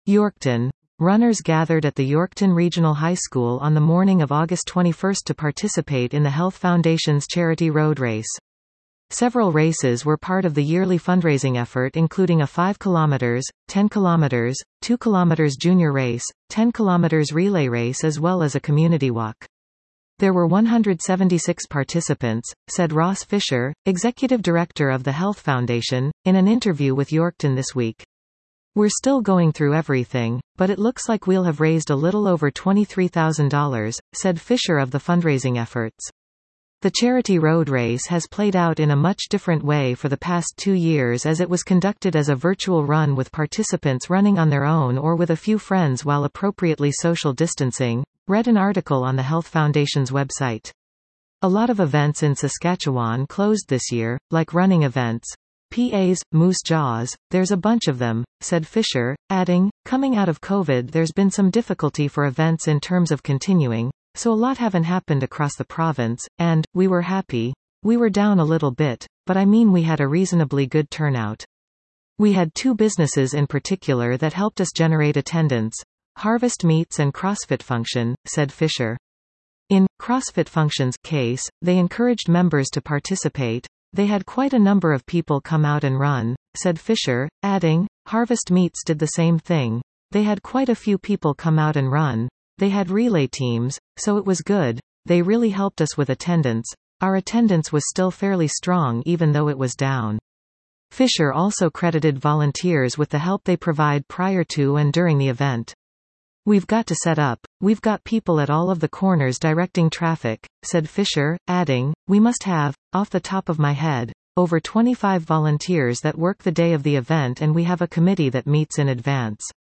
Yorkton. Runners gathered at the Yorkton Regional High School on the morning of August 21 to participate in the Health Foundation's Charity Road Race. Several races were part of the yearly fundraising effort, including a 5 km, 10 km, 2 km junior race, 10 km relay race as well as a community walk. There were 176 participants, said Ross Fisher, executive director of the Health Foundation, in an interview with Yorkton this week. We're still going through everything, but it looks like we'll have raised a little over $23,000, said Fisher of the fundraising efforts. The Charity Road Race has played out in a much different way for the past 2 years, as it was conducted as a virtual run with participants running on their own or with a few friends while appropriately social distancing, read an article on the Health Foundation's website. A lot of events in Saskatchewan closed this year, like running events. PAs, Moose Jaws, there's a bunch of them, said Fisher, adding, coming out of COVID there's been some difficulty for events in terms of continuing. So a lot haven't happened across the province, and, we were happy. We were down a little bit, but I mean we had a reasonably good turnout. We had 2 businesses in particular that helped us generate attendance. Harvest Meats and CrossFit Function, said Fisher. In CrossFit Function's case, they encouraged members to participate. They had quite a number of people come out and run, said Fisher, adding, Harvest Meats did the same thing. They had quite a few people come out and run. They had relay teams, so it was good. They really helped us with attendance. Our attendance was still fairly strong even though it was down. Fisher also credited volunteers with the help they provide prior to and during the event. We've got to set up. We've got people at all of the corners directing traffic, said Fisher, adding, we must have, off the top of my head, over 25 volunteers that work the day of the event, and we have a committee that meets in advance.